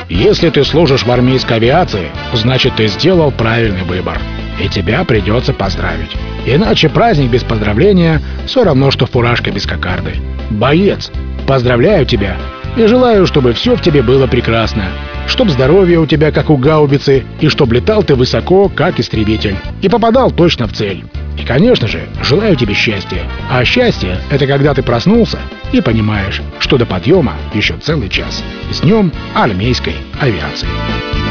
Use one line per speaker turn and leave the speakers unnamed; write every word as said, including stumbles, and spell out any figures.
Если ты служишь в армейской авиации, значит, ты сделал правильный выбор, и тебя придется поздравить. Иначе праздник без поздравления все равно, что фуражка без кокарды. Боец, поздравляю тебя и желаю, чтобы все в тебе было прекрасно. Чтоб здоровье у тебя, как у гаубицы, и чтоб летал ты высоко, как истребитель, и попадал точно в цель. И, конечно же, желаю тебе счастья. А счастье — это когда ты проснулся и понимаешь, что до подъема еще целый час. С днем армейской авиации!